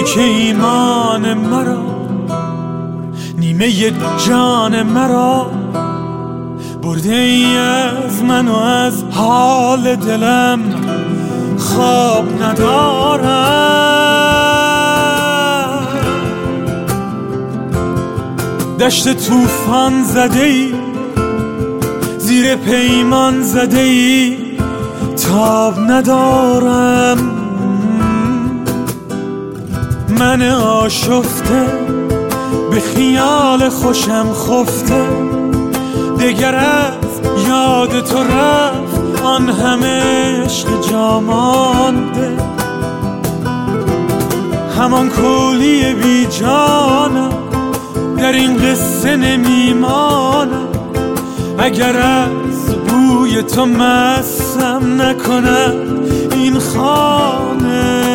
که ایمان مرا، نیمه جان مرا برده ای از من و از حال دلم خواب ندارم. دشت طوفان زده ای، زیر پیمان زده ای، تاب ندارم. من آشفته به خیال خوشم خفته، دگر از یاد تو رفت آن همه عشق جا مانده. همان کولی بی جانم در این قصه نمیمانم، اگر از بوی تو مسم نکنم این خانه.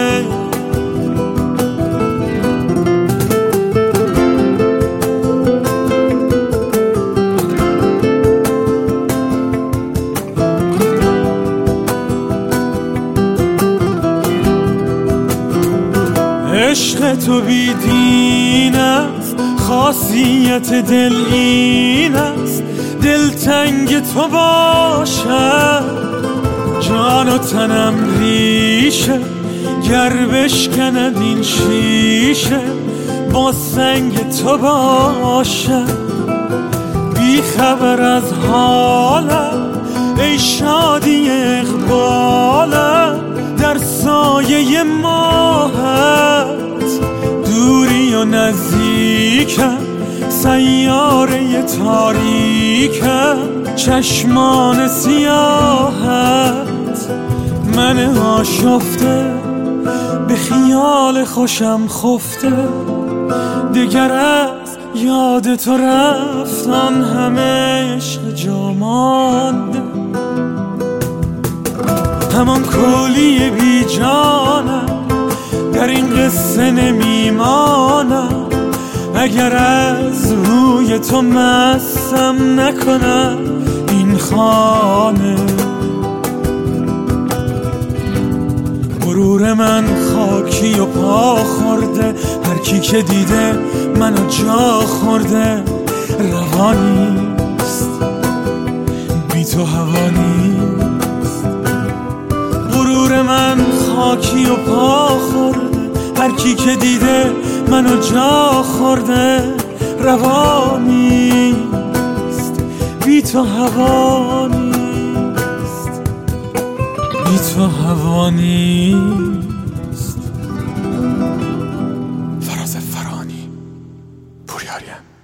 عشق تو بی دین است، خاصیت دل این است، دلتنگ تو باشم. جان و تنم ریشه گر بشکند این شیشه، با سنگ تو باشم. بی خبر از حالم ای شادی اقبالم، در سایه ماهت دوری و نزدیکم، سیاره تاریکم، چشمان سیاهت. من آشفته به خیال خوشم خفته، دگر از یاد تو رفت آن همه عشق جا مانده. همان کولی بی جانم در این قصه نمیمانم، اگر از روی تو مسم نکنم این خانه. غرور من خاکی و پا خورده، هر کی که دیده منو جا خورده. روانیست بی تو هوانیست. غرور من خاکی و پا خورده، هر کی که دیده منو جا خورده. روانیست بی تو هوانیست، بی تو هوانیست. فراز فرانی، پوریاریم.